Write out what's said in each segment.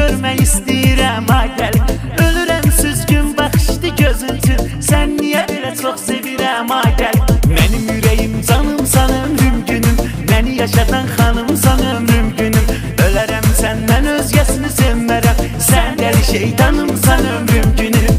görmək istəyirəm, ay gəl. Ölürəm süzgün baxışdı gözün üçün, sən niyə belə çox sevirəm, ay gəl. Mənim ürəyim canımsan ömrüm günüm, məni yaşadan xanımsan ömrüm günüm. Ölərəm səndən özgəsini sevmərəm, sən dəli şeytanımsan ömrüm günüm.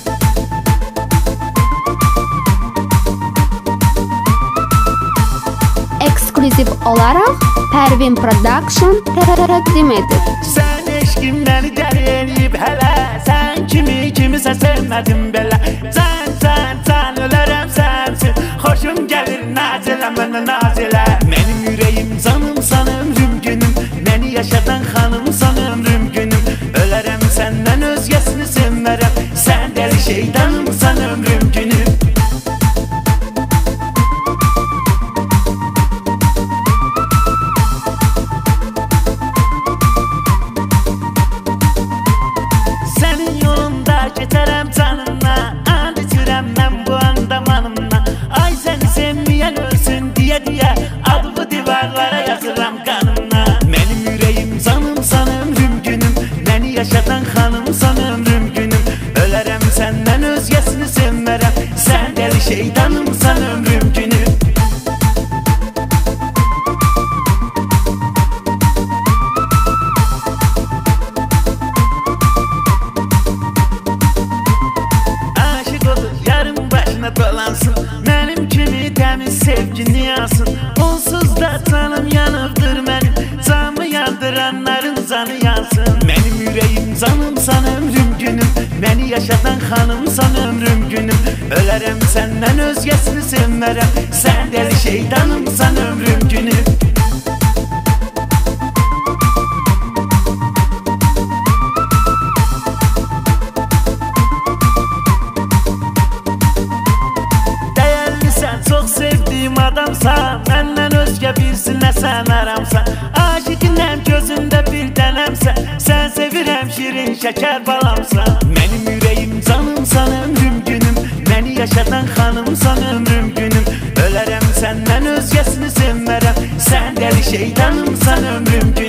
Ekskluziv olaraq Pərvin Production təqdim edir. Sən eşqin məni dəli eləyib hələ, sən kimisə sevmədim belə. Sən ölərəm sənsin, xoşum gəlir naz elə mənə naz elə. Mənim ürəyim canımsan ömrüm günüm, məni yaşadan xanımsan ömrüm günüm. Ölərəm səndən özgəsini sevmərəm, sən dəli şeytanımsan ömrüm günüm. Geçərəm canımla, and içirəm mən bu anda manımla. Ay səni sevməyən ölsün deyə adımı divarlara yazıram qanımla. Mənim ürəyim canımsan ömrüm günüm, məni yaşadan xanımsan ömrüm günüm. Ölərəm səndən özgəsini sevmərəm, sən dəli şeytanımsan ömrüm günüm. Dolansın, mənim kimi təmiz sevgini yansın. Onsuz da canım yanıbdır mənim, canımı yandıranların canı yansın. Mənim ürəyim canımsan ömrüm günüm, məni yaşadan xanımsan ömrüm günüm. Ölərəm səndən özgəsini sevmərəm, sən dəli şeytanımsan ömrüm günüm. Çox sevdiyim adamsan, məndən özgə birsinə sən aramsan. Aşiqinəm gözündə bir dənəmsən, sən sevirəm şirin şəkər balamsan. Mənim ürəyim canımsan ömrüm günüm, məni yaşadan xanımsan ömrüm günüm. Ölərəm səndən özgəsini sevmərəm, sən dəli şeytanımsan ömrüm günüm.